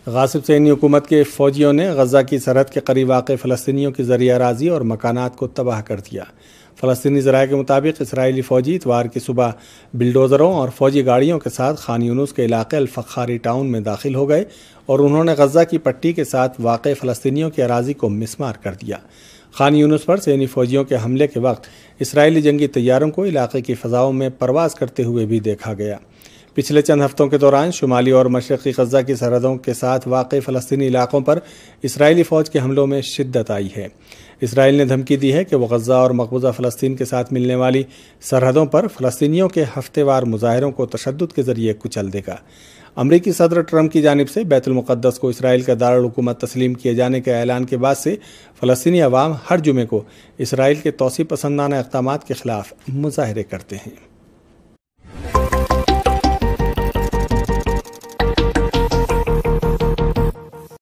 غاصب صہیونی حکومت کے فوجیوں نے غزہ کی سرحد کے قریب واقع فلسطینیوں کی زرعی اراضی اور مکانات کو تباہ کر دیا۔ فلسطینی ذرائع کے مطابق اسرائیلی فوجی اتوار کی صبح بلڈوزروں اور فوجی گاڑیوں کے ساتھ خان یونس کے علاقے الفخاری ٹاؤن میں داخل ہو گئے اور انہوں نے غزہ کی پٹی کے ساتھ واقع فلسطینیوں کی اراضی کو مسمار کر دیا۔ خان یونس پر صہیونی فوجیوں کے حملے کے وقت اسرائیلی جنگی طیاروں کو علاقے کی فضاؤں میں پرواز کرتے ہوئے بھی دیکھا گیا۔ پچھلے چند ہفتوں کے دوران شمالی اور مشرقی غزہ کی سرحدوں کے ساتھ واقع فلسطینی علاقوں پر اسرائیلی فوج کے حملوں میں شدت آئی ہے۔ اسرائیل نے دھمکی دی ہے کہ وہ غزہ اور مقبوضہ فلسطین کے ساتھ ملنے والی سرحدوں پر فلسطینیوں کے ہفتے وار مظاہروں کو تشدد کے ذریعے کچل دے گا۔ امریکی صدر ٹرمپ کی جانب سے بیت المقدس کو اسرائیل کا دارالحکومت تسلیم کیے جانے کے اعلان کے بعد سے فلسطینی عوام ہر جمعے کو اسرائیل کے توسیع پسندانہ اقدامات کے خلاف مظاہرے کرتے ہیں۔